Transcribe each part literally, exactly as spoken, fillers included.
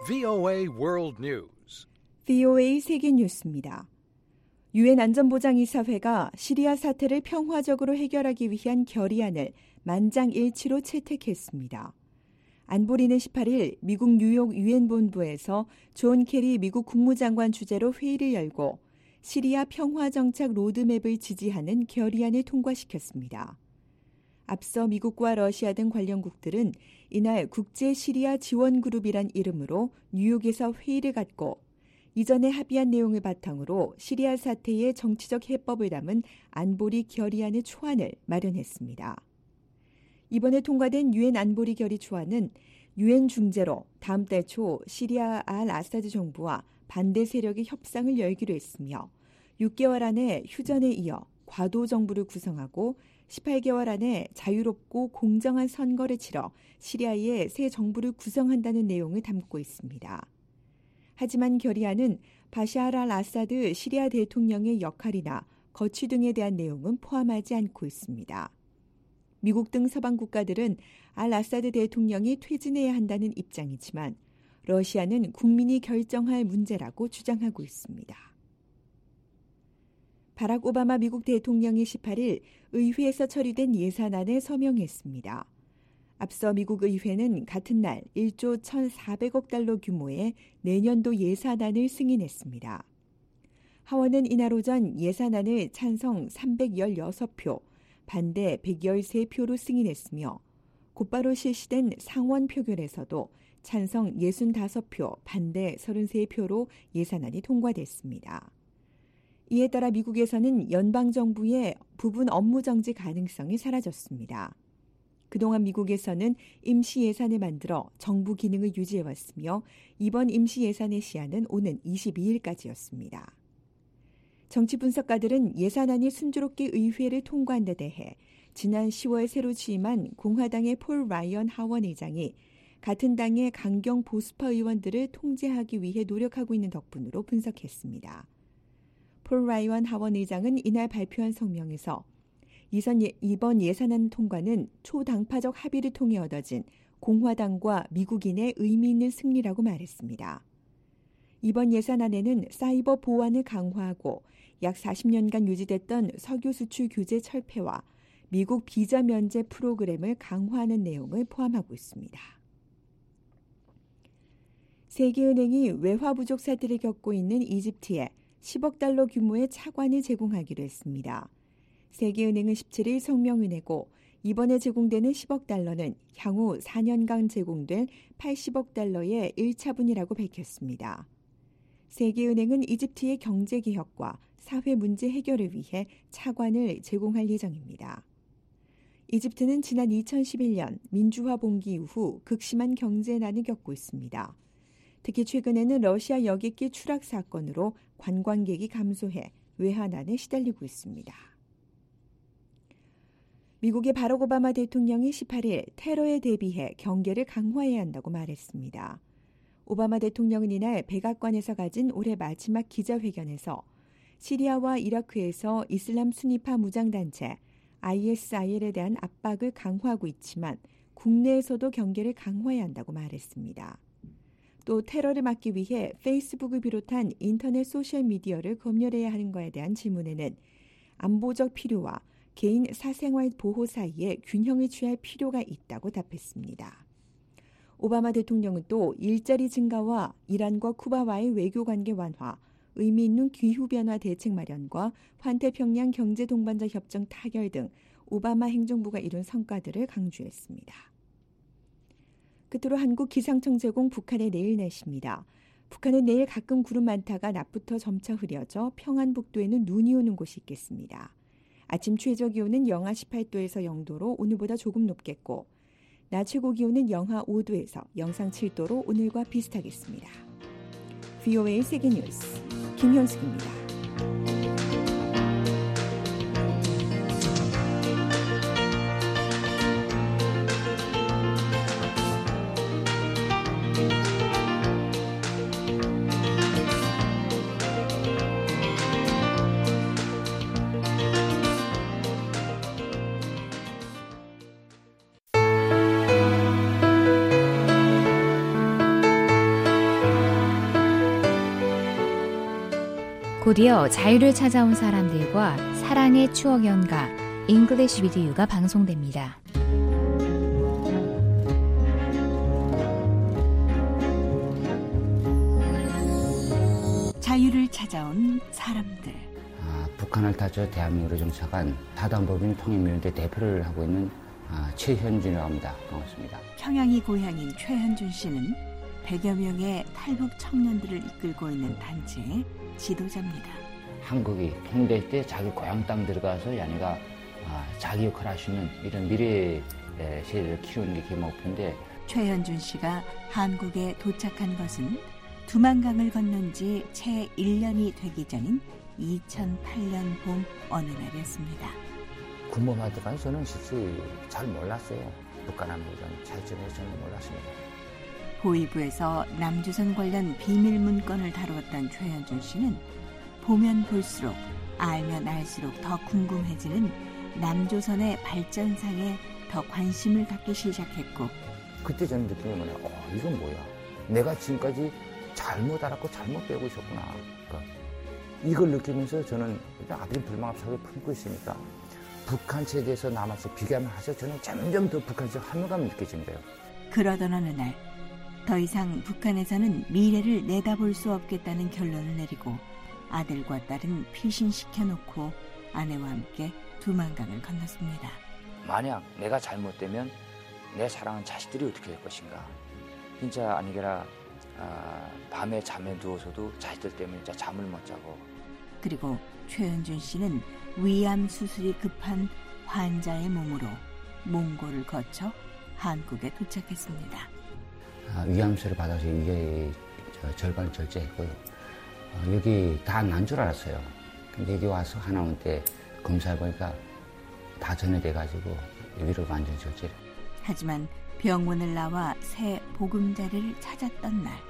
브이오에이 World News. 브이오에이 세계 뉴스입니다. 유엔 안전보장이사회가 시리아 사태를 평화적으로 해결하기 위한 결의안을 만장일치로 채택했습니다. 안보리는 십팔 일 미국 뉴욕 유엔 본부에서 존 케리 미국 국무장관 주재로 회의를 열고 시리아 평화정착 로드맵을 지지하는 결의안을 통과시켰습니다. 앞서 미국과 러시아 등 관련국들은 이날 국제 시리아 지원그룹이란 이름으로 뉴욕에서 회의를 갖고 이전에 합의한 내용을 바탕으로 시리아 사태의 정치적 해법을 담은 안보리 결의안의 초안을 마련했습니다. 이번에 통과된 유엔 안보리 결의 초안은 유엔 중재로 다음 달 초 시리아 알 아사드 정부와 반대 세력의 협상을 열기로 했으며 육 개월 안에 휴전에 이어 과도 정부를 구성하고 십팔 개월 안에 자유롭고 공정한 선거를 치러 시리아의 새 정부를 구성한다는 내용을 담고 있습니다. 하지만 결의안은 바샤르 알 아사드 시리아 대통령의 역할이나 거취 등에 대한 내용은 포함하지 않고 있습니다. 미국 등 서방 국가들은 알 아사드 대통령이 퇴진해야 한다는 입장이지만 러시아는 국민이 결정할 문제라고 주장하고 있습니다. 바락 오바마 미국 대통령이 십팔 일 의회에서 처리된 예산안에 서명했습니다. 앞서 미국 의회는 같은 날 일조 천사백억 달러 규모의 내년도 예산안을 승인했습니다. 하원은 이날 오전 예산안을 찬성 삼백십육 표, 반대 백십삼 표로 승인했으며 곧바로 실시된 상원 표결에서도 찬성 육십오 표, 반대 삼십삼 표로 예산안이 통과됐습니다. 이에 따라 미국에서는 연방정부의 부분 업무 정지 가능성이 사라졌습니다. 그동안 미국에서는 임시 예산을 만들어 정부 기능을 유지해왔으며 이번 임시 예산의 시한은 오는 이십이 일까지였습니다. 정치 분석가들은 예산안이 순조롭게 의회를 통과한 데 대해 지난 시월 새로 취임한 공화당의 폴 라이언 하원 의장이 같은 당의 강경 보수파 의원들을 통제하기 위해 노력하고 있는 덕분으로 분석했습니다. 폴 라이언 하원 의장은 이날 발표한 성명에서 이번 예산안 통과는 초당파적 합의를 통해 얻어진 공화당과 미국인의 의미 있는 승리라고 말했습니다. 이번 예산안에는 사이버 보안을 강화하고 약 사십 년간 유지됐던 석유 수출 규제 철폐와 미국 비자 면제 프로그램을 강화하는 내용을 포함하고 있습니다. 세계은행이 외화 부족 사태를 겪고 있는 이집트에 십억 달러 규모의 차관을 제공하기로 했습니다. 세계은행은 십칠 일 성명을 내고 이번에 제공되는 십억 달러는 향후 사 년간 제공될 팔십억 달러의 일 차분이라고 밝혔습니다. 세계은행은 이집트의 경제개혁과 사회 문제 해결을 위해 차관을 제공할 예정입니다. 이집트는 지난 이천십일 년 민주화 봉기 이후 극심한 경제난을 겪고 있습니다. 특히 최근에는 러시아 여객기 추락 사건으로 관광객이 감소해 외환난에 시달리고 있습니다. 미국의 바락 오바마 대통령이 십팔 일 테러에 대비해 경계를 강화해야 한다고 말했습니다. 오바마 대통령은 이날 백악관에서 가진 올해 마지막 기자회견에서 시리아와 이라크에서 이슬람 순위파 무장단체 아이에스아이엘에 대한 압박을 강화하고 있지만 국내에서도 경계를 강화해야 한다고 말했습니다. 또 테러를 막기 위해 페이스북을 비롯한 인터넷 소셜미디어를 검열해야 하는 것에 대한 질문에는 안보적 필요와 개인 사생활 보호 사이에 균형을 취할 필요가 있다고 답했습니다. 오바마 대통령은 또 일자리 증가와 이란과 쿠바와의 외교관계 완화, 의미 있는 기후변화 대책 마련과 환태평양 경제동반자 협정 타결 등 오바마 행정부가 이룬 성과들을 강조했습니다. 끝으로 한국 기상청 제공 북한의 내일 날씨입니다. 북한은 내일 가끔 구름 많다가 낮부터 점차 흐려져 평안북도에는 눈이 오는 곳이 있겠습니다. 아침 최저 기온은 영하 십팔 도에서 영 도로 오늘보다 조금 높겠고 낮 최고 기온은 영하 오 도에서 영상 칠 도로 오늘과 비슷하겠습니다. 브이오에이 세계뉴스 김현숙입니다. 곧이어 자유를 찾아온 사람들과 사랑의 추억 연가 English with You가 방송됩니다. 자유를 찾아온 사람들. 아, 북한을 타져 대한민국으로 정착한 사단법인 통일위원회 대표를 하고 있는 아, 최현준이라고 합니다. 반갑습니다. 평양이 고향인 최현준 씨는 백여 명의 탈북 청년들을 이끌고 있는 단체의 지도자입니다. 한국이 통일될 때 자기 고향 땅 들어가서 야네가 아, 자기 역할을 할 수 있는 이런 미래 세대를 키우는 게 그 목표인데, 최현준 씨가 한국에 도착한 것은 두만강을 건넌 지 채 일 년이 되기 전인 이천팔 년 봄 어느 날이었습니다. 군복할 때까지 저는 실제 잘 몰랐어요. 북한하고 이런 차이점에 저는 몰랐습니다. 보위부에서 남조선 관련 비밀 문건을 다루었던 최현준 씨는 보면 볼수록 알면 알수록 더 궁금해지는 남조선의 발전상에 더 관심을 갖기 시작했고, 그때 저는 느낌이 뭐냐, 어, 이건 뭐야. 내가 지금까지 잘못 알았고 잘못 배우고 있었구나. 그러니까 이걸 느끼면서 저는 아버지 불만합사를 품고 있으니까 북한체에 대해서 남아서 비교하면 하죠. 저는 점점 더 북한에서 할머감이 느껴진 거예요. 그러던 어느 날 더 이상 북한에서는 미래를 내다볼 수 없겠다는 결론을 내리고 아들과 딸은 피신시켜놓고 아내와 함께 두만강을 건넜습니다. 만약 내가 잘못되면 내 사랑하는 자식들이 어떻게 될 것인가. 진짜 아니게라 아, 밤에 잠에 누워서도 자식들 때문에 진짜 잠을 못 자고. 그리고 최현준 씨는 위암 수술이 급한 환자의 몸으로 몽골을 거쳐 한국에 도착했습니다. 아, 위암수를 받아서 이게 절반 절제했고요. 어, 여기 다 난 줄 알았어요. 근데 여기 와서 하나원 때 검사해 보니까 다 전해돼가지고 여기를 완전 절제를. 하지만 병원을 나와 새 보금자리를 찾았던 날,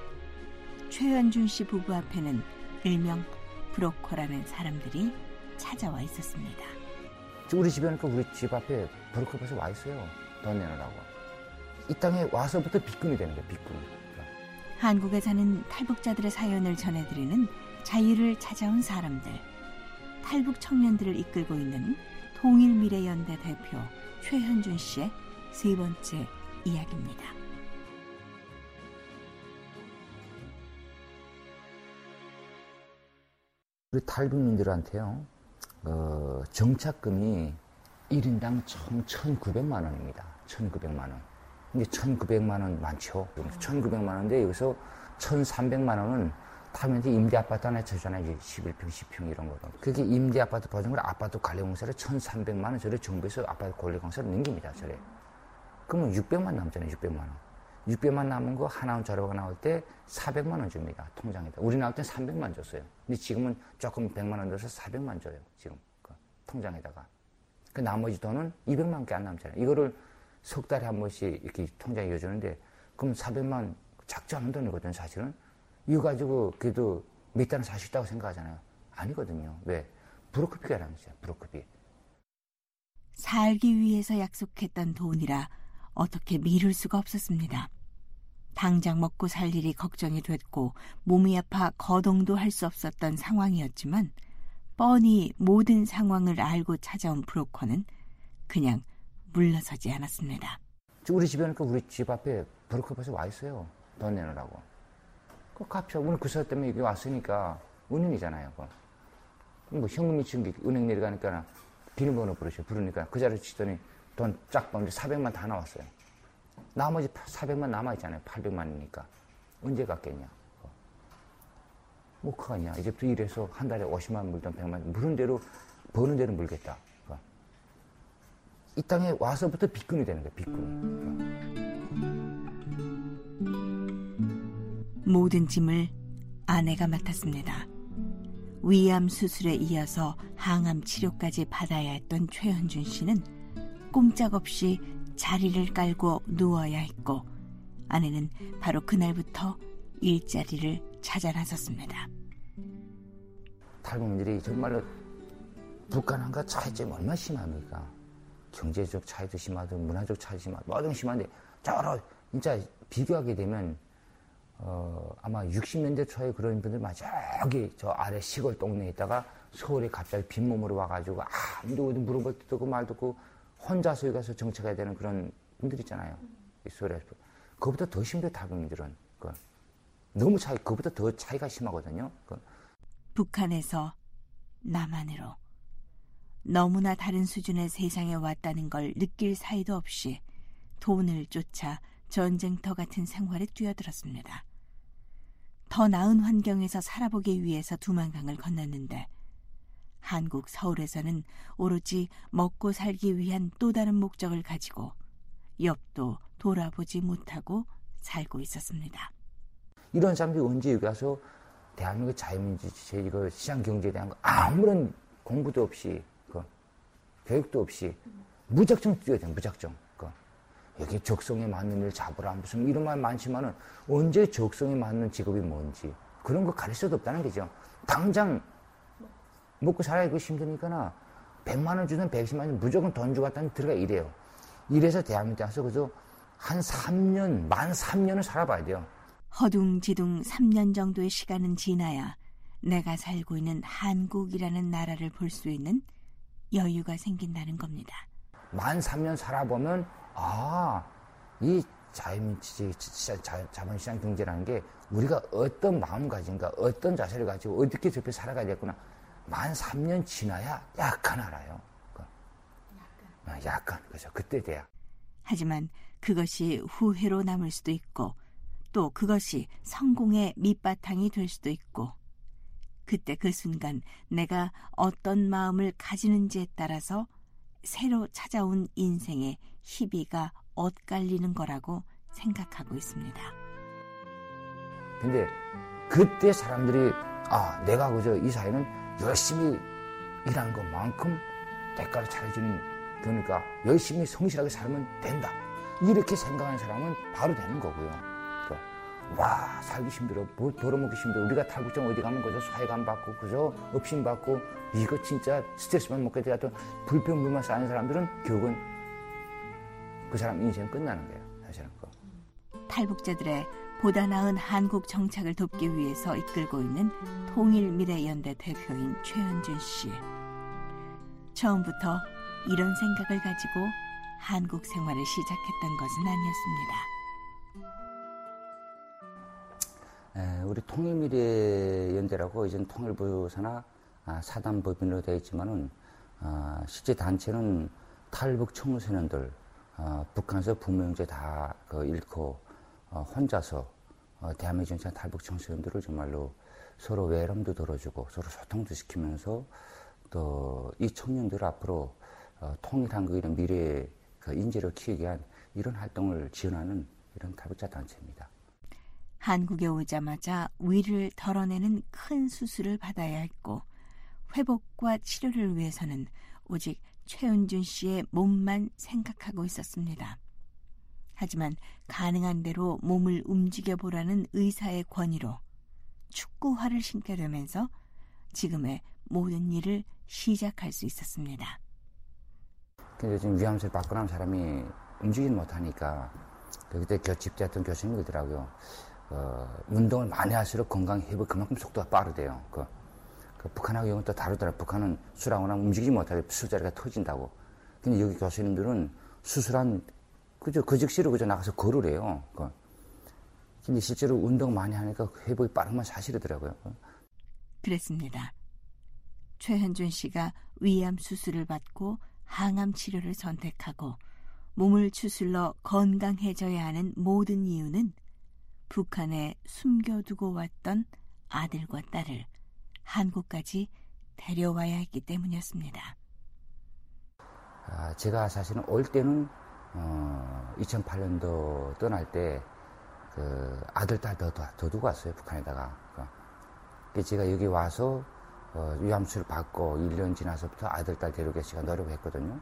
최현준 씨 부부 앞에는 일명 브로커라는 사람들이 찾아와 있었습니다. 우리 집에 오니까 우리 집 앞에 브로커 벌써 와 있어요. 돈 내놓으라고. 이 땅에 와서부터 빅군이 되는 거예요. 빅군. 한국에 사는 탈북자들의 사연을 전해드리는 자유를 찾아온 사람들. 탈북 청년들을 이끌고 있는 통일미래연대 대표 최현준 씨의 세 번째 이야기입니다. 우리 탈북민들한테요, 어, 정착금이 일 인당 총 천구백만 원입니다. 천구백만 원. 이게 천구백만 원 많죠. 천구백만 원인데 여기서 천삼백만 원은 타면서 임대 아파트 하나 쳐주잖아요. 이제 십일 평, 십 평 이런 거도. 그게 임대 아파트 보증을 아파트 관리공사를 천삼백만 원 저를 정부에서 아파트 관리공사를 넘깁니다. 저래. 그러면 육백만 남잖아요. 육백만 원. 육백만 남은 거 하나원 자료가 나올 때 사백만 원 줍니다. 통장에다. 우리 나올 때 삼백만 줬어요. 근데 지금은 조금 백만 원 들어서 사백만 줘요. 지금 그 통장에다가. 그 나머지 돈은 이백만 원밖에 안 남잖아요. 이거를 석 달에 한 번씩 이렇게 통장에 이어주는데, 그럼 사백만 작지 않은 돈이거든요, 사실은. 이거 가지고 그래도 몇 달은 살 수 있다고 생각하잖아요. 아니거든요. 왜? 브로커비가 나는 거죠, 브로커비. 살기 위해서 약속했던 돈이라 어떻게 미룰 수가 없었습니다. 당장 먹고 살 일이 걱정이 됐고 몸이 아파 거동도 할 수 없었던 상황이었지만, 뻔히 모든 상황을 알고 찾아온 브로커는 그냥 물러서지 않았습니다. 우리 집에 오니까 우리 집 앞에 브로커 벌써 와 있어요. 돈 내놓으라고. 그 갚죠. 오늘 그 사람 때문에 여기 왔으니까 은행이잖아요. 뭐 현금이 지금 은행 내려가니까 비밀번호 부르셔. 부르니까 그 자리에 치더니 돈 쫙 받는데 사백만 다 나왔어요. 나머지 사백만 남아있잖아요. 팔백만이니까. 언제 갚겠냐. 뭐 그거냐. 이제부터 일해서 한 달에 오십만 물던 백만 물은 대로 버는 대로 물겠다. 이 땅에 와서부터 빅군이 되는 거예요. 빅군. 모든 짐을 아내가 맡았습니다. 위암 수술에 이어서 항암 치료까지 받아야 했던 최현준 씨는 꼼짝없이 자리를 깔고 누워야 했고, 아내는 바로 그날부터 일자리를 찾아 나섰습니다. 탈북민들이 정말로 북한과 차이점이 얼마나 심합니까? 경제적 차이도 심하고 문화적 차이도 심하고 모든 심한데, 저로 진짜 비교하게 되면 어, 아마 육십 년대 초에 그런 분들 저기 저 아래 시골 동네에 있다가 서울에 갑자기 빈몸으로 와가지고 아무도 어디 물어볼 때도 없고 말도 없고 혼자서 여기 가서 정착해야 되는 그런 분들 있잖아요. 이 서울에. 그거보다 더 심해요, 탈북민들은. 그 너무 차이, 그거보다 더 차이가 심하거든요. 그. 북한에서 남한으로 너무나 다른 수준의 세상에 왔다는 걸 느낄 사이도 없이 돈을 쫓아 전쟁터 같은 생활에 뛰어들었습니다. 더 나은 환경에서 살아보기 위해서 두만강을 건넜는데 한국 서울에서는 오로지 먹고 살기 위한 또 다른 목적을 가지고 옆도 돌아보지 못하고 살고 있었습니다. 이런 사람들이 언제 여기 와서 대한민국 자유민주주의 이거 시장경제에 대한 거 아무런 공부도 없이 그 교육도 없이 무작정 뛰어야 돼, 무작정. 그 여기 적성에 맞는 일 잡으라 무슨 이런 말 많지만은 언제 적성에 맞는 직업이 뭔지 그런 거 가릴 수도 없다는 거죠. 당장 먹고 살아야 이거 힘드니까나 백만 원 주든 백십만 원 무조건 돈 주고 갔다는 들어가 이래요. 이래서 대한민국에 와서 그저 한 삼 년, 만 삼 년을 살아봐야 돼요. 허둥지둥 삼 년 정도의 시간은 지나야 내가 살고 있는 한국이라는 나라를 볼 수 있는 여유가 생긴다는 겁니다. 만 삼 년 살아보면 아, 이 자유민주주의 자본시장 경제라는 게 우리가 어떤 마음가짐과 어떤 자세를 가지고 어떻게 저렇게 살아가야 되겠구나. 만 삼 년 지나야 약간 알아요. 약간. 약간. 그죠. 그때 돼야. 하지만 그것이 후회로 남을 수도 있고 또 그것이 성공의 밑바탕이 될 수도 있고 그때 그 순간 내가 어떤 마음을 가지는지에 따라서 새로 찾아온 인생의 희비가 엇갈리는 거라고 생각하고 있습니다. 근데 그때 사람들이 아 내가 그저 이 사회는 열심히 일하는 것만큼 대가를 차려주는 그러니까 열심히 성실하게 살면 된다. 이렇게 생각하는 사람은 바로 되는 거고요. 그러니까 와 살기 힘들어, 뭐 벌어먹기 힘들어. 우리가 탈북자 어디 가면 그저 사회감 받고 그저 업신 받고 이거 진짜 스트레스만 먹게 되었던 불평불만 쌓는 사람들은 결국은 그 사람 인생 끝나는 거예요. 사실은. 탈북자들의 보다 나은 한국 정착을 돕기 위해서 이끌고 있는 통일미래연대 대표인 최현준 씨. 처음부터 이런 생각을 가지고 한국 생활을 시작했던 것은 아니었습니다. 에, 우리 통일미래연대라고 이젠 통일부 산하 아, 사단법인으로 되어 있지만은 아, 실제 단체는 탈북 청소년들 어, 북한에서 부모 형제 다 그 잃고 어, 혼자서 어, 대한민국 전체 탈북 청소년들을 정말로 서로 외람도 덜어주고 서로 소통도 시키면서 또 이 청년들 앞으로 어, 통일한국이라는 미래의 그 인재를 키우기 위한 이런 활동을 지원하는 이런 탈북자 단체입니다. 한국에 오자마자 위를 덜어내는 큰 수술을 받아야 했고 회복과 치료를 위해서는 오직 최은준 씨의 몸만 생각하고 있었습니다. 하지만 가능한 대로 몸을 움직여보라는 의사의 권위로 축구화를 신게 되면서 지금의 모든 일을 시작할 수 있었습니다. 근데 지금 위암술 받고 나면 사람이 움직이지 못하니까 그때 집대했던 교수님이 그러더라고요. 어, 운동을 많이 할수록 건강 회복 그만큼 속도가 빠르대요. 그, 그 북한하고 이건 또 다르더라. 북한은 술하고 나면 움직이지 못하게 술자리가 터진다고. 근데 여기 교수님들은 수술한 그저 그 즉시로 그저 나가서 걸으래요. 그. 근데 실제로 운동 많이 하니까 회복이 빠른 건 사실이더라고요. 그랬습니다. 최현준 씨가 위암 수술을 받고 항암 치료를 선택하고 몸을 추슬러 건강해져야 하는 모든 이유는 북한에 숨겨두고 왔던 아들과 딸을 한국까지 데려와야 했기 때문이었습니다. 아, 제가 사실은 올 때는 어, 이천팔 년도 떠날 때 그 아들, 딸 더, 더, 더 두고 왔어요. 북한에다가. 그, 제가 여기 와서 어, 위암수를 받고 일 년 지나서부터 아들, 딸 데려오기 제가 노력을 했거든요.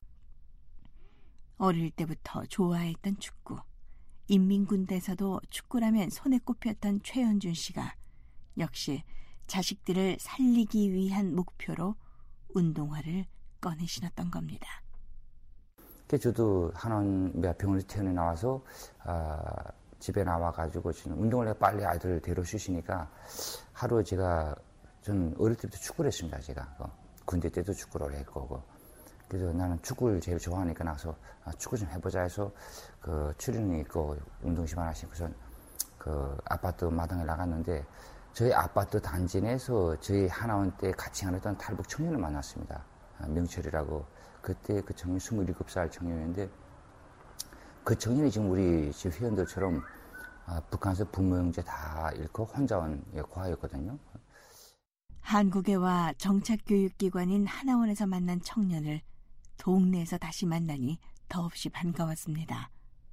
어릴 때부터 좋아했던 축구. 인민군대에서도 축구라면 손에 꼽혔던 최현준 씨가 역시 자식들을 살리기 위한 목표로 운동화를 꺼내 신었던 겁니다. 저도 한원 병원에서 퇴원해 나와서 아, 집에 나와가지고 운동을 빨리 아이들 데려주시니까 하루 제가 전 어릴 때부터 축구를 했습니다. 제가 군대 때도 축구를 했고 그래서 나는 축구를 제일 좋아하니까 나서 축구 좀 해보자 해서 그 추리닝 입고 운동심 하나 신고서 그 아파트 마당에 나갔는데 저희 아파트 단지 내에서 저희 하나원 때 같이 하던 탈북 청년을 만났습니다. 명철이라고. 그때 그 청년 스물일곱 살 청년인데 그 청년이 지금 우리 지금 회원들처럼 북한에서 부모 형제 다 잃고 혼자 온 고아였거든요. 한국에 와 정착교육기관인 하나원에서 만난 청년을 동네에서 다시 만나니 더없이 반가웠습니다.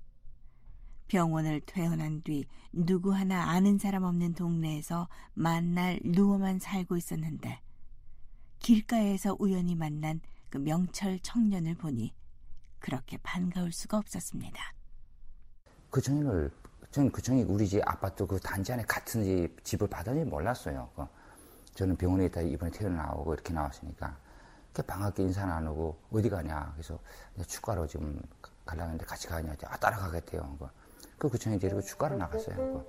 병원을 퇴원한 뒤 누구 하나 아는 사람 없는 동네에서 만날 누워만 살고 있었는데 길가에서 우연히 만난 그 명철 청년을 보니 그렇게 반가울 수가 없었습니다. 그 청년을 저는 그 청년이 우리 집 아파트 그 단지 안에 같은 집, 집을 받았는지 몰랐어요. 그 저는 병원에 있다 이번에 퇴원 나오고 이렇게 나왔으니까 반갑게 인사 나누고 어디 가냐 그래서 축구하러 지금 가려는데 같이 가냐 아 따라가겠대요. 그 그 청년이 데리고 축구하러 나갔어요.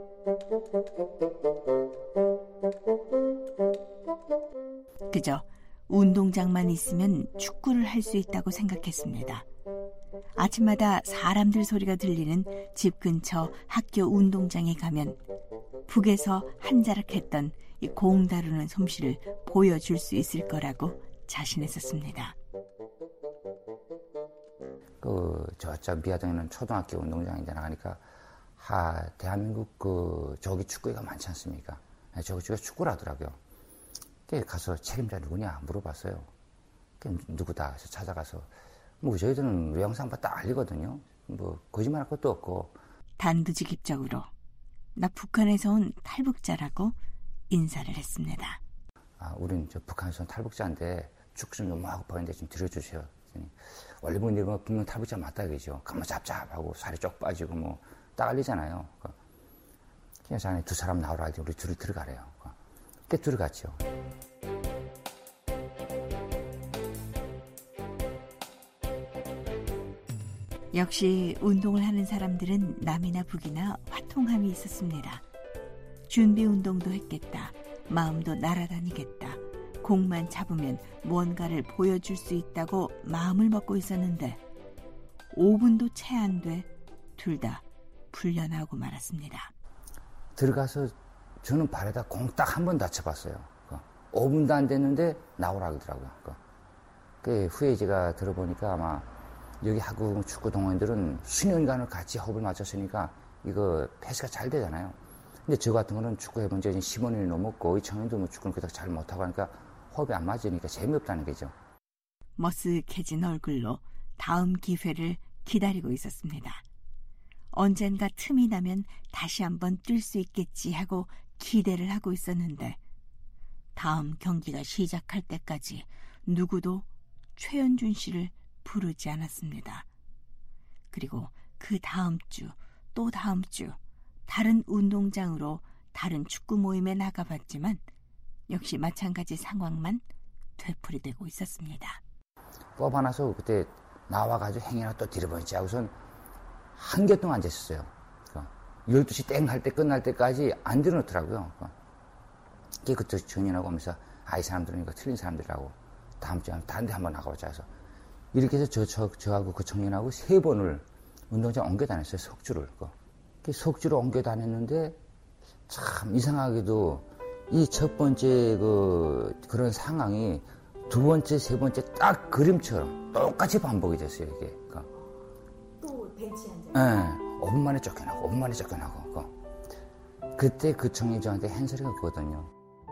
그저 운동장만 있으면 축구를 할 수 있다고 생각했습니다. 아침마다 사람들 소리가 들리는 집 근처 학교 운동장에 가면 북에서 한자락했던 이 공 다루는 솜씨를 보여줄 수 있을 거라고 자신했었습니다. 그 저쪽 미아동에는 초등학교 운동장인데 나가니까 하 대한민국 그 저기 축구회가 많지 않습니까? 저기 축구가 축구를 하더라고요. 가서 책임자 누구냐 물어봤어요. 누구다 해서 찾아가서 뭐 저희들은 외양상파 딱 알리거든요. 뭐 거짓말할 것도 없고. 단도직입적으로 나 북한에서 온 탈북자라고 인사를 했습니다. 아, 우린 저 북한에서 온 탈북자인데 축구 좀 너무 하고 파는데 좀 들여주세요. 원래 보는데 뭐 분명 탈북자 맞다 이거죠. 가만 잡잡하고 살이 쪽 빠지고 뭐 딱 알리잖아요. 그래서 안에 두 사람 나오라 하더니 우리 둘이 들어가래요. 그때 들어갔죠. 역시 운동을 하는 사람들은 남이나 북이나 화통함이 있었습니다. 준비 운동도 했겠다. 마음도 날아다니겠다. 공만 잡으면 뭔가를 보여줄 수 있다고 마음을 먹고 있었는데 오 분도 채 안 돼 둘 다 풀려나오고 말았습니다. 들어가서 저는 발에다 공 딱 한 번 다쳐봤어요. 오 분도 안 됐는데 나오라 그러더라고요. 그 후에 제가 들어보니까 아마 여기 하구 축구 동호인들은 수년간을 같이 호흡을 맞췄으니까 이거 패스가 잘 되잖아요. 근데 저 같은 거는 축구 해본 지 십오 년이 넘었고 이 청년도 뭐 축구는 그닥 잘 못하고 하니까 호흡이 안 맞으니까 재미없다는 거죠. 머쓱해진 얼굴로 다음 기회를 기다리고 있었습니다. 언젠가 틈이 나면 다시 한번 뛸 수 있겠지 하고 기대를 하고 있었는데 다음 경기가 시작할 때까지 누구도 최현준 씨를 부르지 않았습니다. 그리고 그 다음 주, 또 다음 주 다른 운동장으로 다른 축구 모임에 나가봤지만 역시 마찬가지 상황만 되풀이되고 있었습니다. 뽑아놔서 그때 나와가지고 행여나 또 뒤로보지 하고선 한 개 동안 앉았었어요. 열두 시 땡 할 때 끝날 때까지 안 들어놓더라고요. 그게 그때 정연하고 하면서 아, 이 사람들은 이거 틀린 사람들이라고 다음 주에 다른 데 한번 나가보자 해서 이렇게 해서 저, 저, 저하고 그 청년하고 세 번을 운동장 옮겨 다녔어요. 석주를. 그 석주를 옮겨 다녔는데 참 이상하게도 이 첫 번째 그, 그런 상황이 두 번째, 세 번째 딱 그림처럼 똑같이 반복이 됐어요, 이게. 또 벤치 앉아? 네. 오 분 만에 쫓겨나고, 오 분 만에 쫓겨나고. 그때 그 청년이 저한테 한 소리가 그거거든요.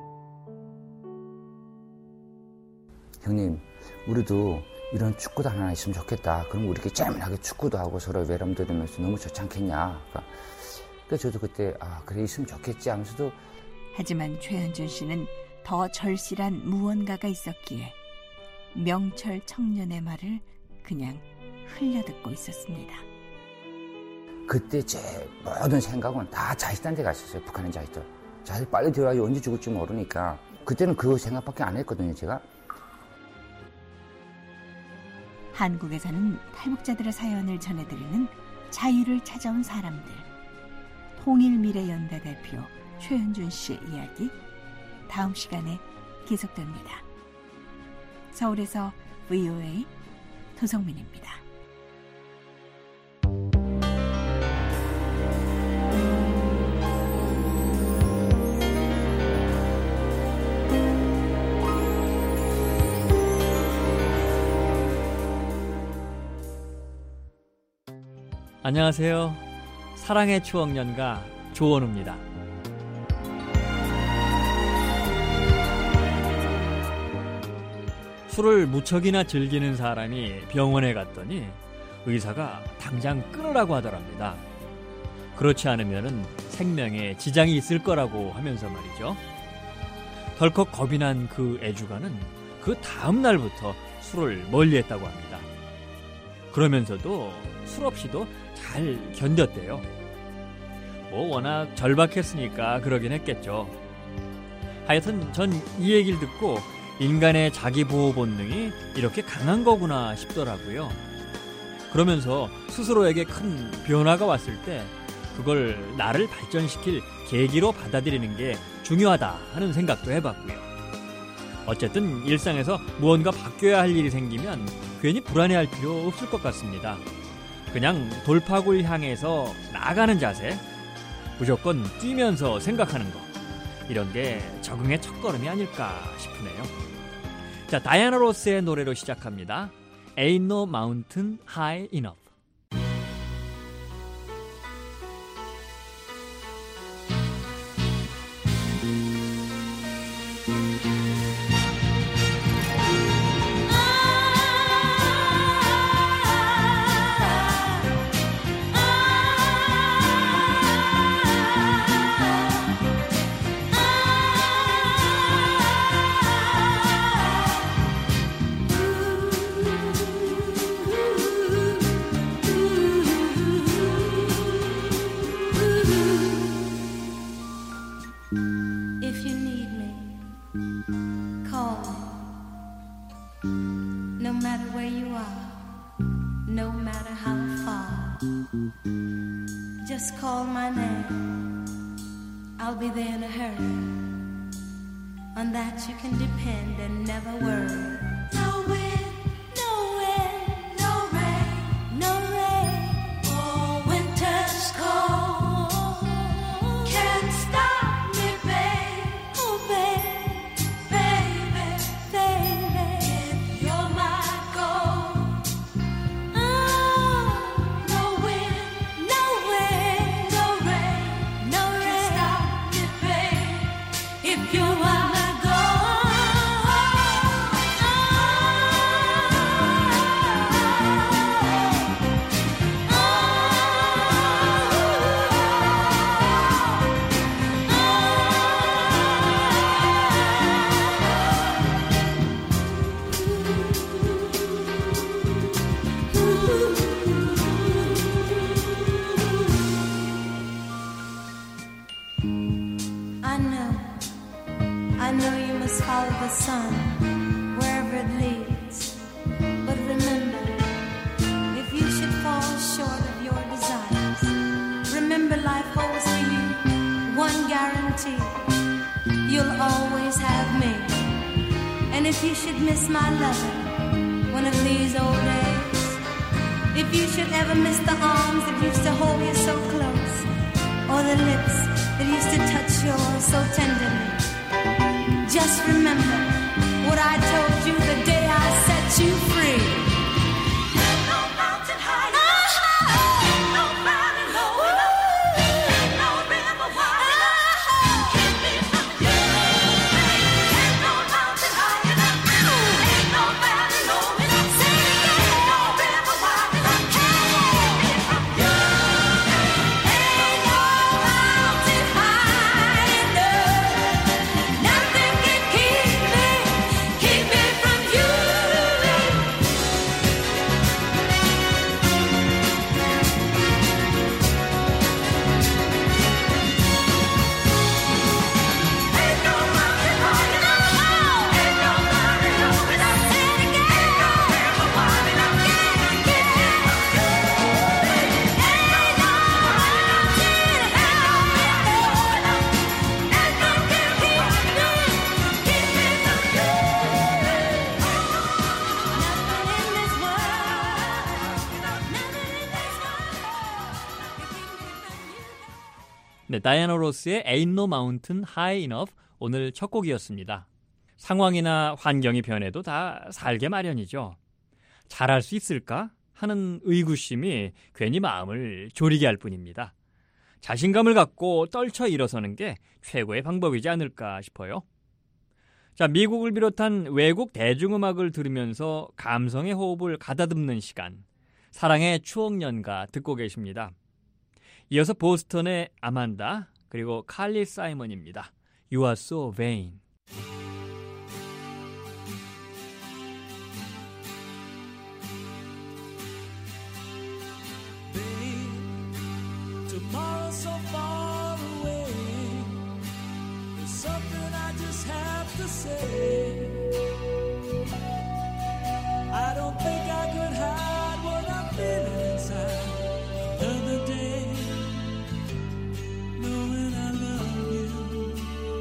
형님, 우리도 이런 축구단 하나 있으면 좋겠다. 그럼 우리 이렇게 재미나게 축구도 하고 서로 외람도 되면서 너무 좋지 않겠냐. 그래서 저도 그때, 아, 그래, 있으면 좋겠지 하면서도. 하지만 최현준 씨는 더 절실한 무언가가 있었기에 명철 청년의 말을 그냥 흘려듣고 있었습니다. 그때 제 모든 생각은 다 자식들한테 갔었어요. 북한인 자식들. 자식 빨리 들어가야지 언제 죽을지 모르니까. 그때는 그 생각밖에 안 했거든요, 제가. 한국에 사는 탈북자들의 사연을 전해드리는 자유를 찾아온 사람들. 통일미래연대 대표 최현준 씨의 이야기 다음 시간에 계속됩니다. 서울에서 브이오에이 도성민입니다. 안녕하세요. 사랑의 추억 연가 조원우입니다. 술을 무척이나 즐기는 사람이 병원에 갔더니 의사가 당장 끊으라고 하더랍니다. 그렇지 않으면 생명에 지장이 있을 거라고 하면서 말이죠. 덜컥 겁이 난 그 애주가는 그 다음 날부터 술을 멀리했다고 합니다. 그러면서도 술 없이도 잘 견뎠대요. 뭐 워낙 절박했으니까 그러긴 했겠죠. 하여튼 전 이 얘기를 듣고 인간의 자기보호 본능이 이렇게 강한 거구나 싶더라고요. 그러면서 스스로에게 큰 변화가 왔을 때 그걸 나를 발전시킬 계기로 받아들이는 게 중요하다 하는 생각도 해봤고요. 어쨌든 일상에서 무언가 바뀌어야 할 일이 생기면 괜히 불안해할 필요 없을 것 같습니다. 그냥 돌파구를 향해서 나아가는 자세, 무조건 뛰면서 생각하는 거, 이런 게 적응의 첫걸음이 아닐까 싶으네요. 자, 다이아나 로스의 노래로 시작합니다. Ain't no mountain high enough. Just call my name, I'll be there in a hurry. On that you can depend and never worry. No wind, no wind, no rain, no rain. Oh, winter's cold can't stop me, babe. Oh, babe, baby, baby, if you're my gold. Oh, no wind, no wind, no rain, no rain. Stop me, babe, if you're my follow the sun wherever it leads. But remember, if you should fall short of your desires, remember life holds for you one guarantee. You'll always have me. And if you should miss my loving one of these old days, if you should ever miss the arms that used to hold you so close, or the lips that used to touch yours so tenderly, just remember what I told you the day I set you free. There's no mountain high enough, ain't no valley low enough, ain't no river wide enough, keep me from you. There's no mountain high enough, ain't no valley low enough, ain't no river wide enough, keep me from you. Ain't no mountain high enough. 네, 다이애나 로스의 Ain't No Mountain High Enough 오늘 첫 곡이었습니다. 상황이나 환경이 변해도 다 살게 마련이죠. 잘할 수 있을까 하는 의구심이 괜히 마음을 졸이게 할 뿐입니다. 자신감을 갖고 떨쳐 일어서는 게 최고의 방법이지 않을까 싶어요. 자, 미국을 비롯한 외국 대중음악을 들으면서 감성의 호흡을 가다듬는 시간, 사랑의 추억연가 듣고 계십니다. 이어서 보스턴의 아만다, 그리고 칼리 사이먼입니다. You are so vain. Tomorrow's so far away. There's something I just have to say. I don't think I could hide what I'm feeling inside. Another day, knowing I love you.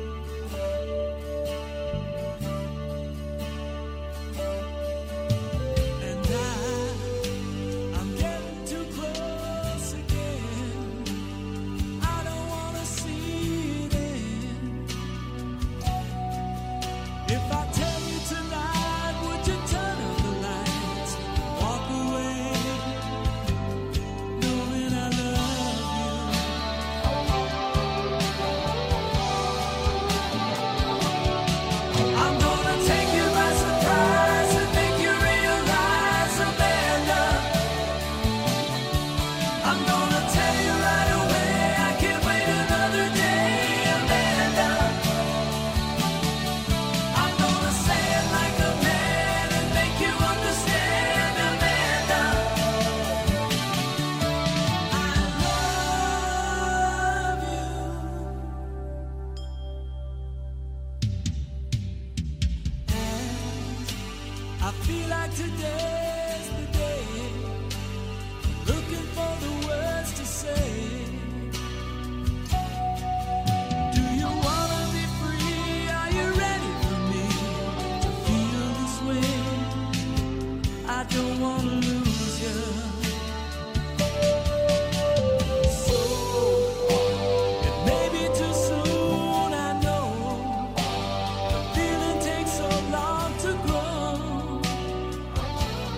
And I, I'm getting too close again. I don't wanna see it end. If I tell you tonight, would you turn off the lights, walk away, knowing I love you? I'm gonna take you by surprise and make you realize, Amanda. I'm gonna tell you right away, I can't wait another day, Amanda. I'm gonna say it like a man and make you understand, Amanda. I love you. And I feel like today's the day, looking for the words to say. Do you wanna be free? Are you ready for me to feel this way? I don't wanna lose you. So it may be too soon, I know. The feeling takes so long to grow.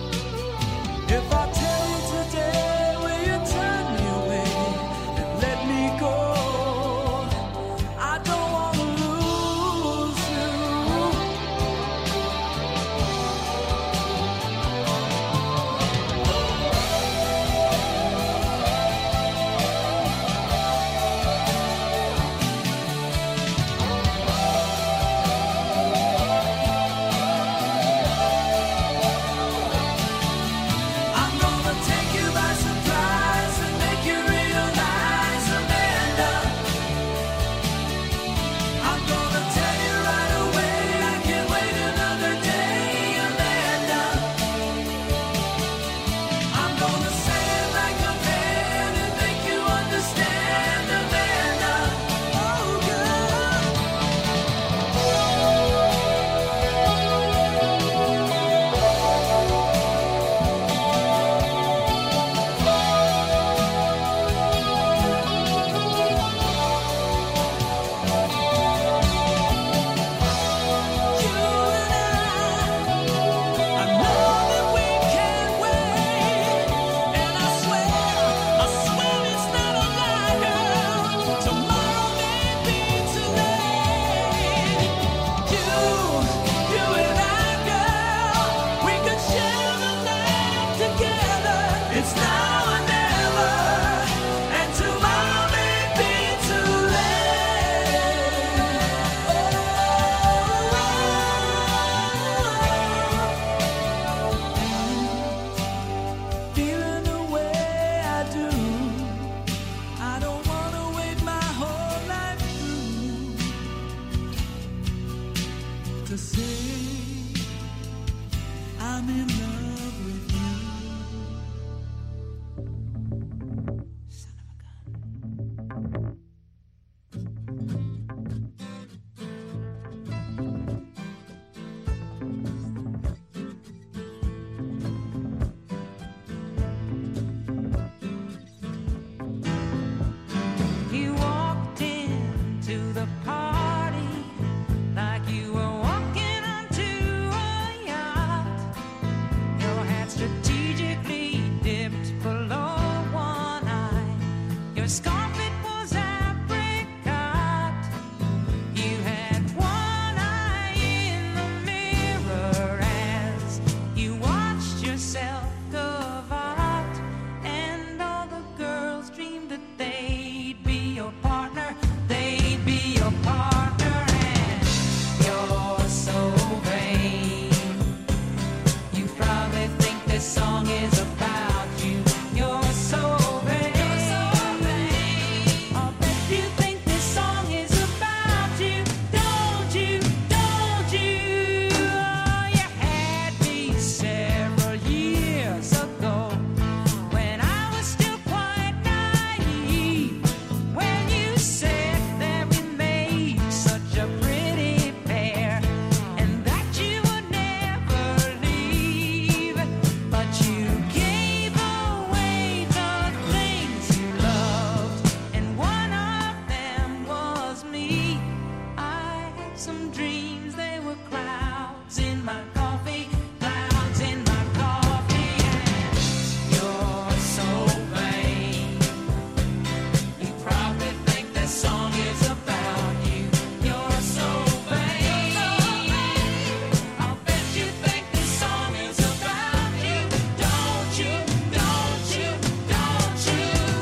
Your scarf, it was apricot. You had one eye in the mirror as you watched yourself go out, and all the girls dreamed that they'd be your partner, they'd be your partner, and you're so vain. You probably think this song is about you. You're so vain. You're so vain. I'll bet you think this song is about you. Don't you? Don't you? Oh, you had me several years ago when I was still quite naive. When you said that we made such a pretty pair and that you would never leave, but you gave away the things you loved, and one of them was me. I had some dreams, they were clouds in my coffee, clouds in my coffee, and you're so vain. You probably think this song is about you. You're so vain. I'll bet you think this song is about you. Don't you? Don't you? Don't you?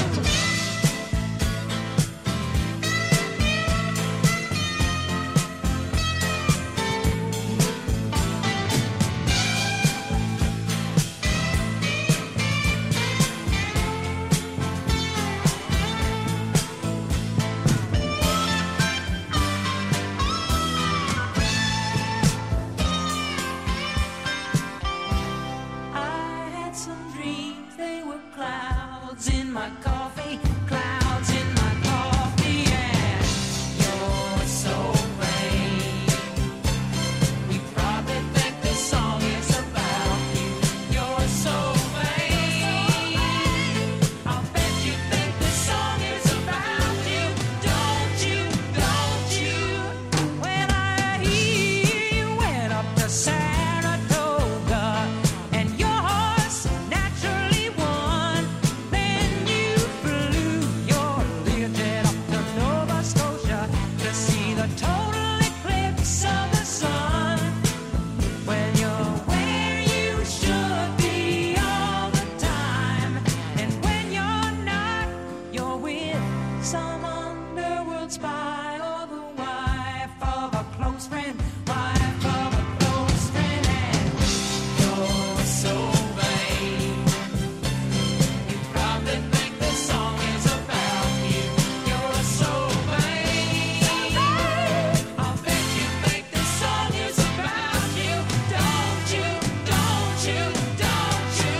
I had some dreams, they were clouds in my coffee, clouds in my coffee, and you're so vain. You probably think this song is about you. You're so vain. I'll bet you think this song is about you. Don't you? Don't you? When I hear you went up to Saratoga and your horse naturally won, then you flew your Learjet up to Nova Scotia to see the total eclipse of the sun. When you're where you should be all the time, and when you're not, you're with some underworld spy or the wife of a close friend, wife of a close friend, and you're so vain. You probably think this song is about you. You're so vain. I'll bet you think this song is about you. Don't you? Don't you? Don't you?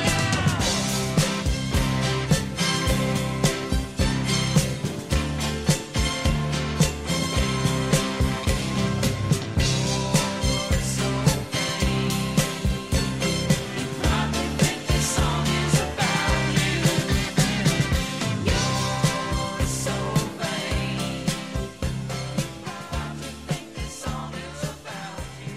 You're so vain. You probably think this song is about you. You're so vain. You probably think this song is about you.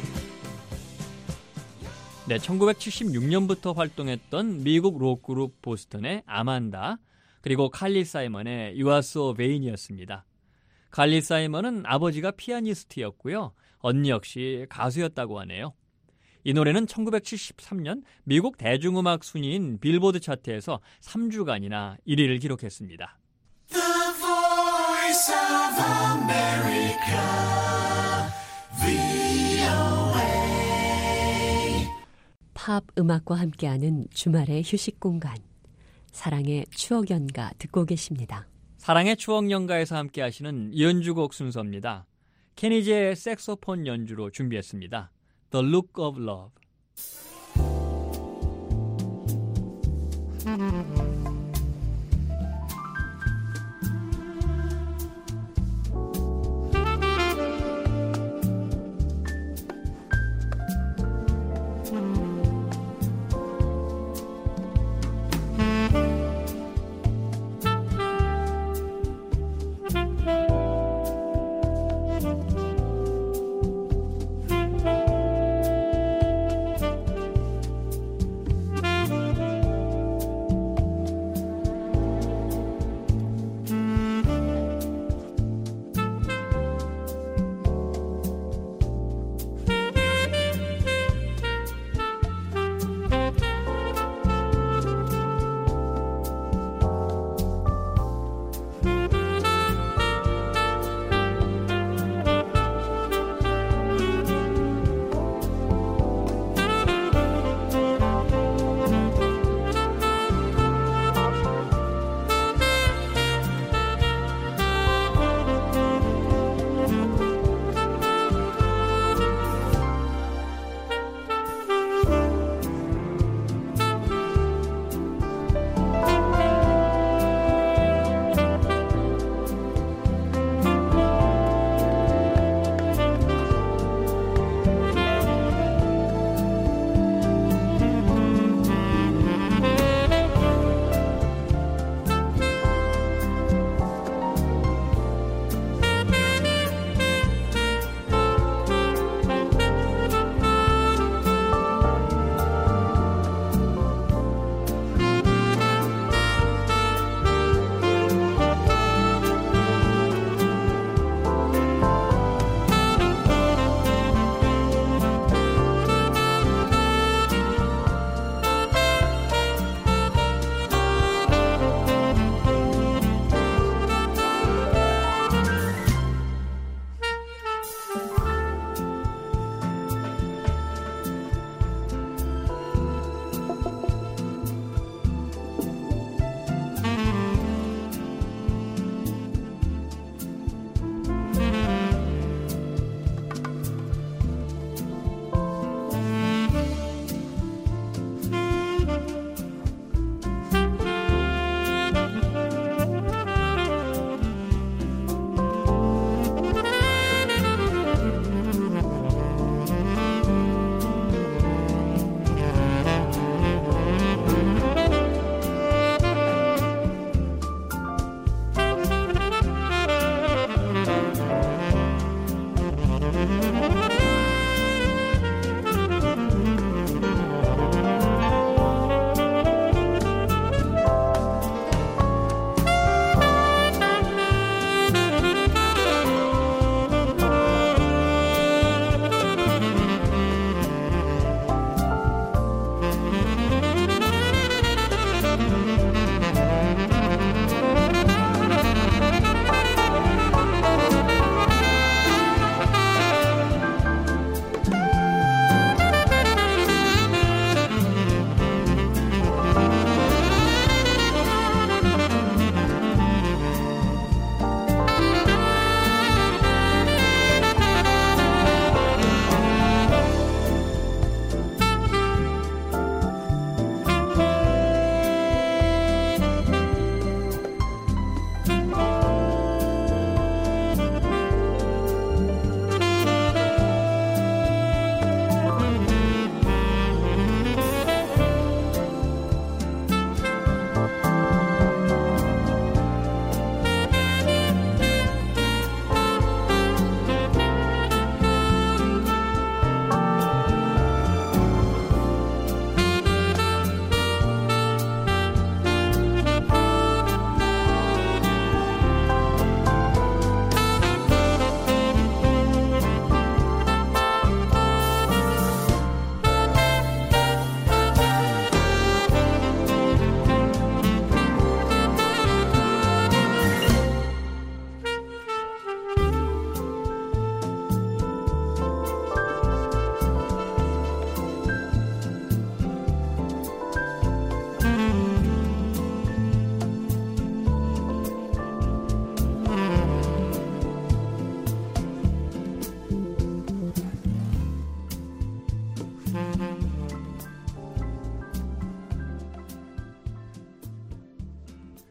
네, 천구백칠십육 년부터 활동했던 미국 록그룹 보스턴의 아만다, 그리고 칼리 사이먼의 You Are So Vain이었습니다. 칼리 사이먼은 아버지가 피아니스트였고요. 언니 역시 가수였다고 하네요. 이 노래는 천구백칠십삼 년 미국 대중음악 순위인 빌보드 차트에서 삼 주간이나 일 위를 기록했습니다. The voice of America, 브이오에이. 팝 음악과 함께하는 주말의 휴식 공간, 사랑의 추억 연가 듣고 계십니다. 사랑의 추억 연가에서 함께 하시는 연주곡 순서입니다. 케니지의 색소폰 연주로 준비했습니다. The Look of Love.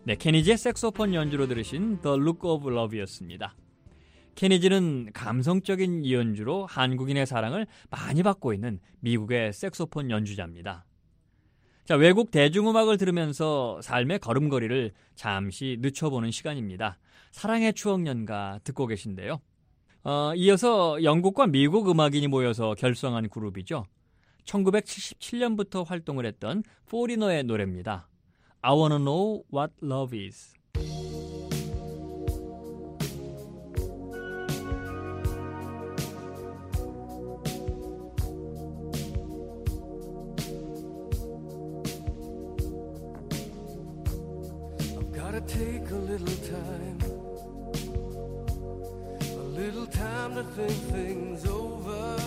네, 케니지의 색소폰 연주로 들으신 The Look of Love였습니다. 케니지는 감성적인 연주로 한국인의 사랑을 많이 받고 있는 미국의 색소폰 연주자입니다. 자, 외국 대중음악을 들으면서 삶의 걸음걸이를 잠시 늦춰보는 시간입니다. 사랑의 추억 연가 듣고 계신데요. 어, 이어서 영국과 미국 음악인이 모여서 결성한 그룹이죠. 천구백칠십칠 년부터 활동을 했던 포리너의 노래입니다. I wanna know what love is. I've gotta take a little time, a little time to think things over.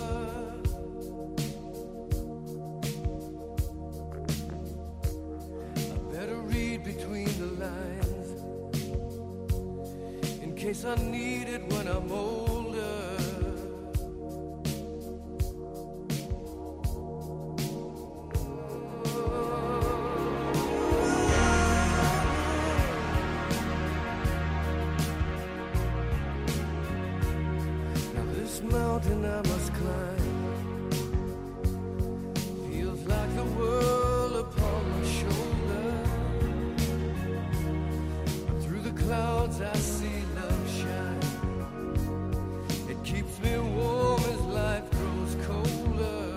In case I need it when I'm older. Now this mountain I must climb feels like the world upon my shoulder. Through the clouds I see love shine. It keeps me warm as life grows colder.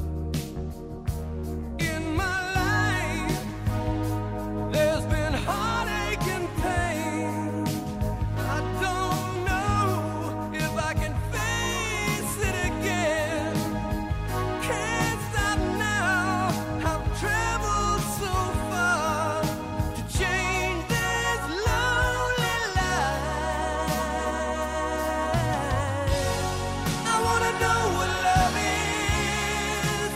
In my life there's been heartache and pain. I don't know if I can face it again. Can't stop now. I've traveled so far to change this lonely life. I wanna know what love is.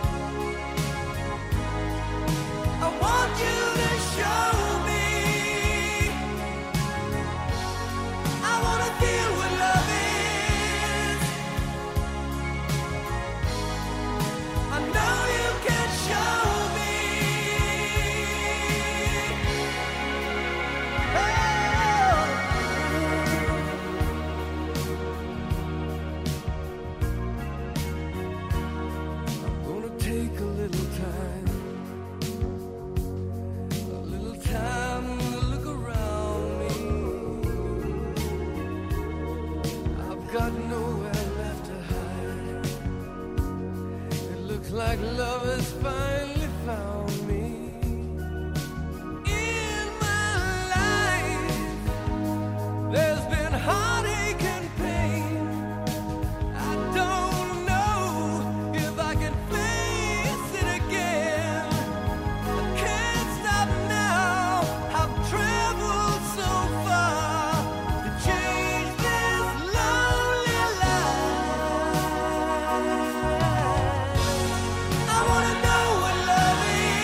I want you to show me. I wanna feel what love is. I know you can show me. I'm gonna take a little time, a little time to look around me. I've got nowhere left to hide. It looks like love has finally found me. In my life there's been heartache and pain. I don't know if I can face it again. I can't stop now. I've traveled so far to change this lonely life. I wanna know what love is.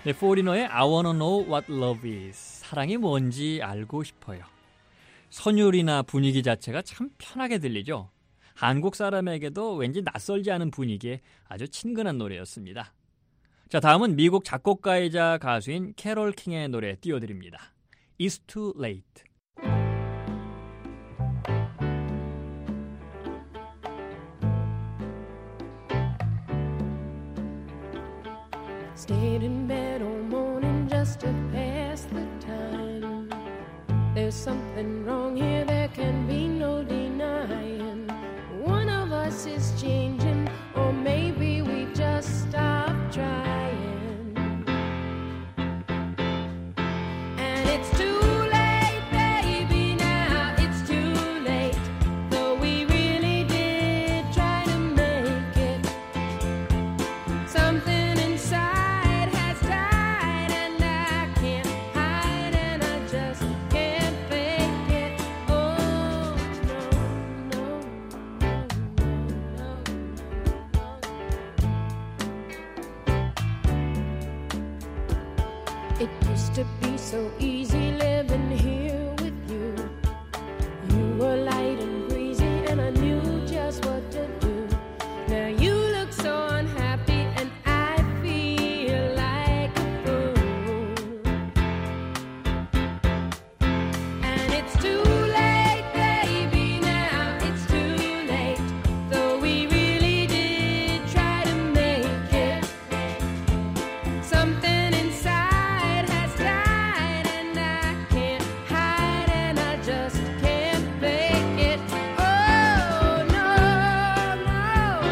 네, 포리너의 I wanna know what love is. 사랑이 뭔지 알고 싶어요. 선율이나 분위기 자체가 참 편하게 들리죠. 한국 사람에게도 왠지 낯설지 않은 분위기에 아주 친근한 노래였습니다. 자, 다음은 미국 작곡가이자 가수인 캐롤 킹의 노래 띄워드립니다. It's too late. Stayed in bed all morning just to pass the time. There's something wrong here, there can be no denying. One of us is changing, or maybe we just stopped trying. And it's too late, baby, now it's too late. Though we really did try to make it. Something inside has died, and I can't hide, and I just can't fake it. Oh, no, no, no, no, no. It used to be so easy living here with you. You were light and breezy, and I knew just what to do. Now you look so unhappy, and I feel like a fool. And it's too late, baby, now it's too late. Though we really did try to make it. Something inside has died, and I can't hide, and I just can't fake it. Oh, no, no.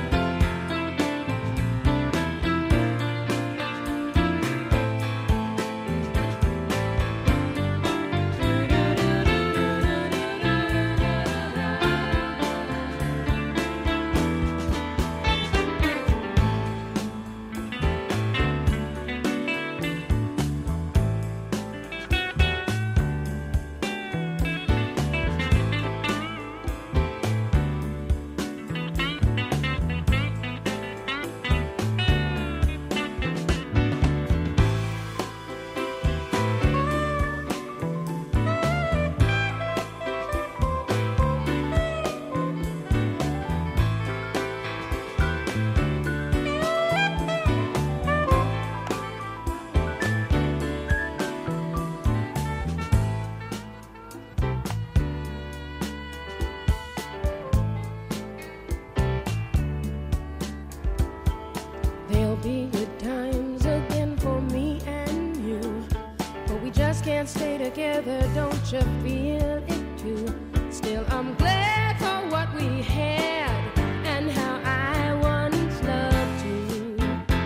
There'll be good times again for me and you, but we just can't stay together, don't you feel it too? Still, I'm glad for what we had and how I once loved you.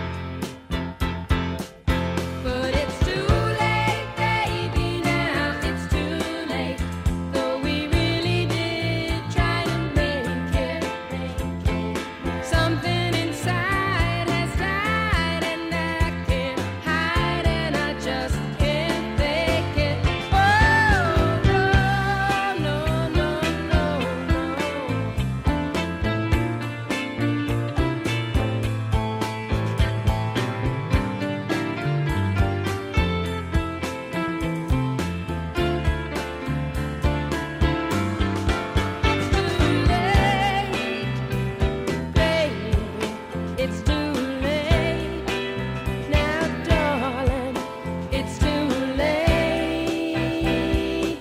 But it's too late, baby, now it's too late. Though we really did try to make it. Something inside has died, and I can't hide, and I just can't fake it. Oh, no, no, no, no, no. It's too late, baby. It's too late. Now, darling, it's too late.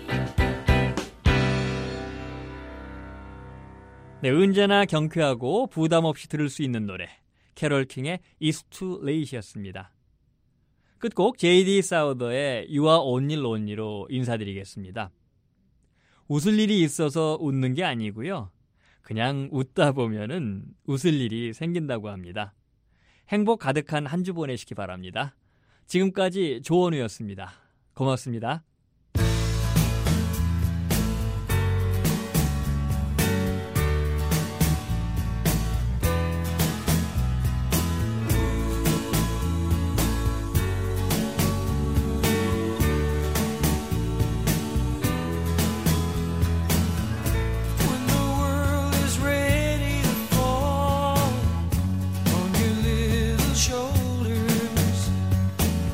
네, 언제나 경쾌하고 부담 없이 들을 수 있는 노래 캐롤 킹의 It's Too Late이었습니다. 끝곡 제이디 사우더의 You Are Only Lonely로 인사드리겠습니다. 웃을 일이 있어서 웃는 게 아니고요. 그냥 웃다 보면은 웃을 일이 생긴다고 합니다. 행복 가득한 한 주 보내시기 바랍니다. 지금까지 조원우였습니다. 고맙습니다. When the world is ready to fall on your little shoulders,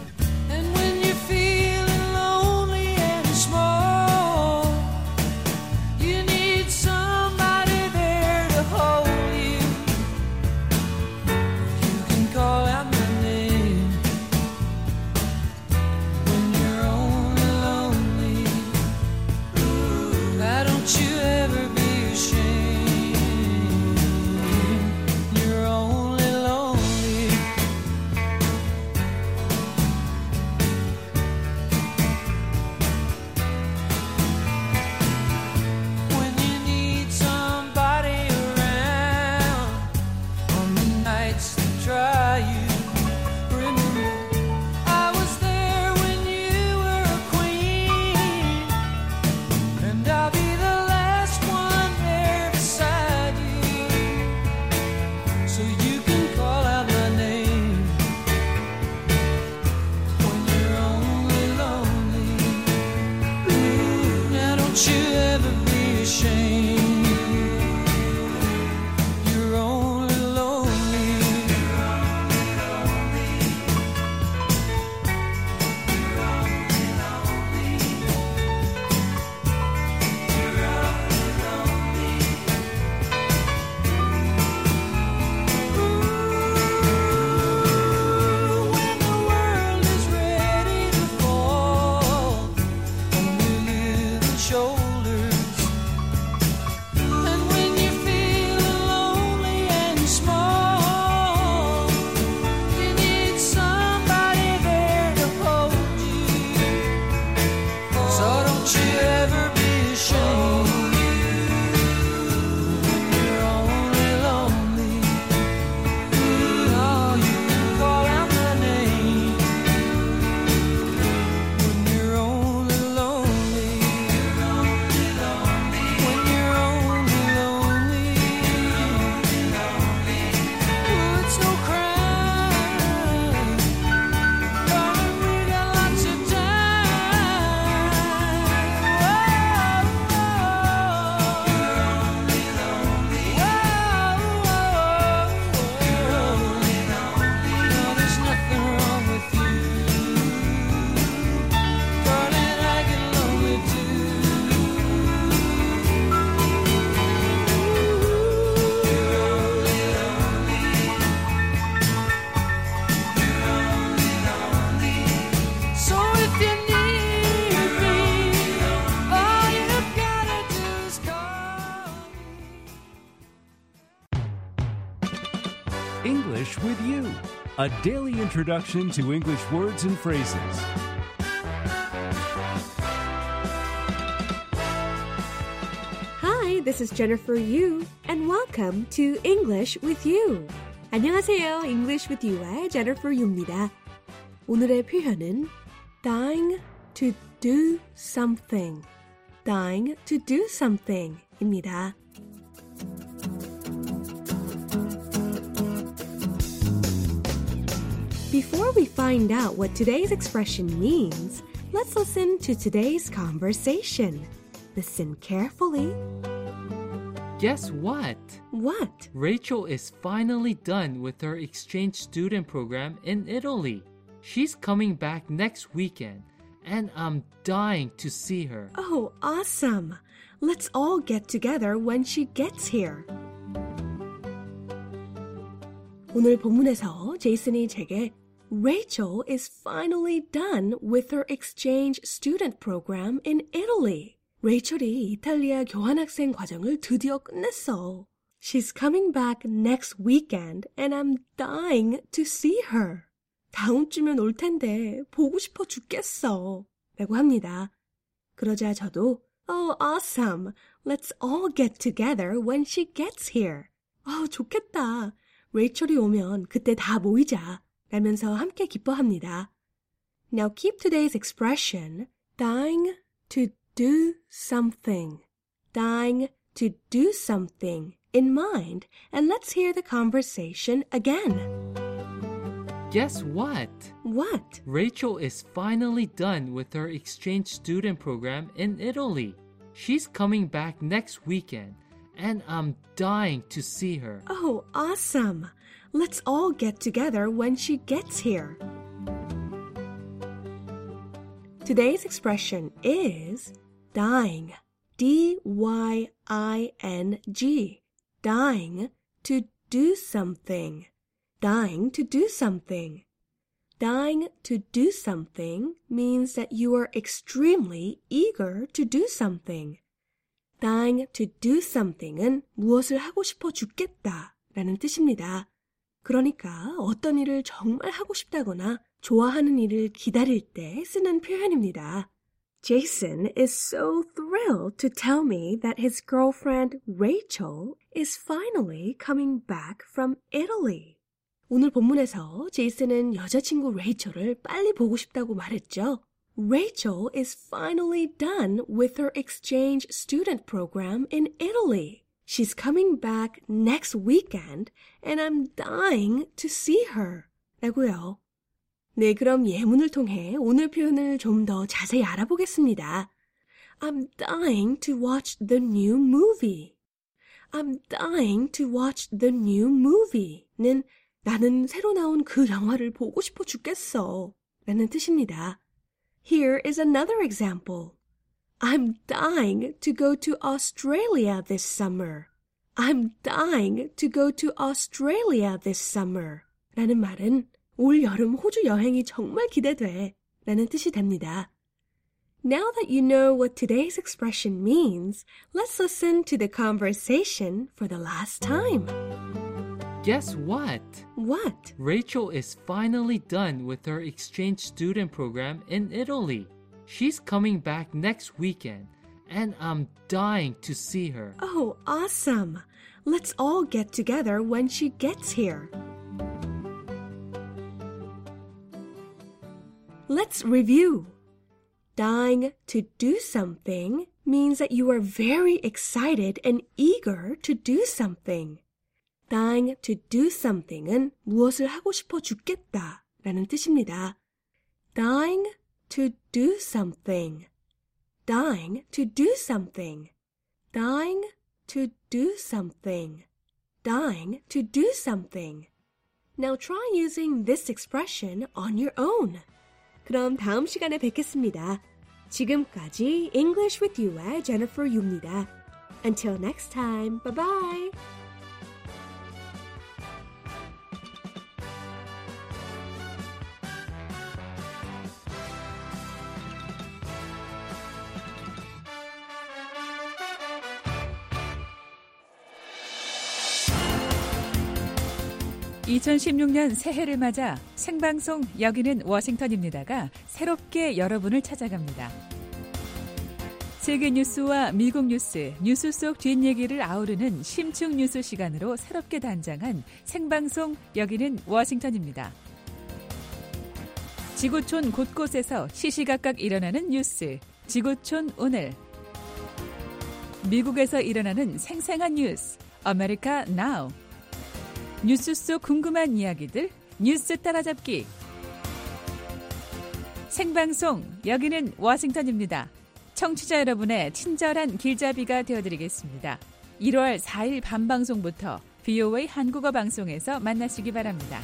English with You, a daily introduction to English words and phrases. Hi, this is Jennifer Yu, and welcome to English with You. 안녕하세요. English with You의 Jennifer Yu입니다. 오늘의 표현은 dying to do something, dying to do something 입니다. Before we find out what today's expression means, let's listen to today's conversation. Listen carefully. Guess what? What? Rachel is finally done with her exchange student program in Italy. She's coming back next weekend, and I'm dying to see her. Oh, awesome! Let's all get together when she gets here. 오늘 본문에서 제이슨이 제게 Rachel is finally done with her exchange student program in Italy. 레이첼이 이탈리아 교환학생 과정을 드디어 끝냈어. She's coming back next weekend and I'm dying to see her. 다음 주면 올 텐데 보고 싶어 죽겠어. 라고 합니다. 그러자 저도 Oh, awesome. Let's all get together when she gets here. 어, 좋겠다. 레이첼이 오면 그때 다 모이자. 라면서 함께 기뻐합니다. Now keep today's expression, dying to do something, dying to do something in mind, and let's hear the conversation again. Guess what? What? Rachel is finally done with her exchange student program in Italy. She's coming back next weekend, and I'm dying to see her. Oh, awesome! Let's all get together when she gets here. Today's expression is dying, D Y I N G, dying to do something, dying to do something. Dying to do something means that you are extremely eager to do something. Dying to do something은 무엇을 하고 싶어 죽겠다 라는 뜻입니다. 그러니까 어떤 일을 정말 하고 싶다거나 좋아하는 일을 기다릴 때 쓰는 표현입니다. Jason is so thrilled to tell me that his girlfriend Rachel is finally coming back from Italy. 오늘 본문에서 제이슨은 여자친구 레이첼을 빨리 보고 싶다고 말했죠. Rachel is finally done with her exchange student program in Italy. She's coming back next weekend and I'm dying to see her. 라고요. 네, 그럼 예문을 통해 오늘 표현을 좀 더 자세히 알아보겠습니다. I'm dying to watch the new movie. I'm dying to watch the new movie는 나는 새로 나온 그 영화를 보고 싶어 죽겠어 라는 뜻입니다. Here is another example. I'm dying to go to Australia this summer. I'm dying to go to Australia this summer. 라는 말은 올 여름 호주 여행이 정말 기대돼 라는 뜻이 됩니다. Now that you know what today's expression means, let's listen to the conversation for the last time. Guess what? What? Rachel is finally done with her exchange student program in Italy. She's coming back next weekend, and I'm dying to see her. Oh, awesome! Let's all get together when she gets here. Let's review. Dying to do something means that you are very excited and eager to do something. Dying to do something은 무엇을 하고 싶어 죽겠다 라는 뜻입니다. Dying to do something. Dying to do something. Dying to do something. Dying to do something. Now try using this expression on your own. 그럼 다음 시간에 뵙겠습니다. 지금까지 English with You의 Jennifer Yu입니다. Until next time, bye-bye! 이천십육 년 새해를 맞아 생방송 여기는 워싱턴입니다가 새롭게 여러분을 찾아갑니다. 세계 뉴스와 미국 뉴스, 뉴스 속 뒷얘기를 아우르는 심층 뉴스 시간으로 새롭게 단장한 생방송 여기는 워싱턴입니다. 지구촌 곳곳에서 시시각각 일어나는 뉴스, 지구촌 오늘. 미국에서 일어나는 생생한 뉴스, 아메리카 나우. 뉴스 속 궁금한 이야기들, 뉴스 따라잡기. 생방송, 여기는 워싱턴입니다. 청취자 여러분의 친절한 길잡이가 되어드리겠습니다. 일월 사일 밤 방송부터 브이오에이 한국어 방송에서 만나시기 바랍니다.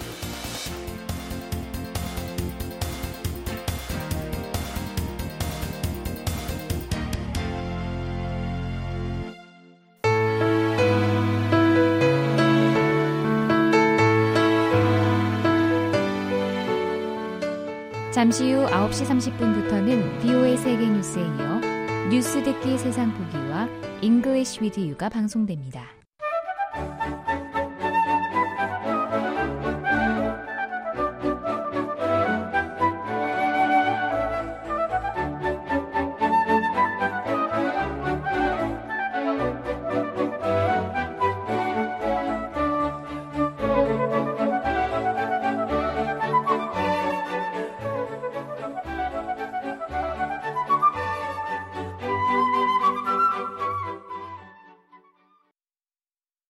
잠시 후 아홉 시 삼십 분부터는 브이오에이 세계 뉴스에 이어 뉴스 듣기 세상 보기와 English with You가 방송됩니다.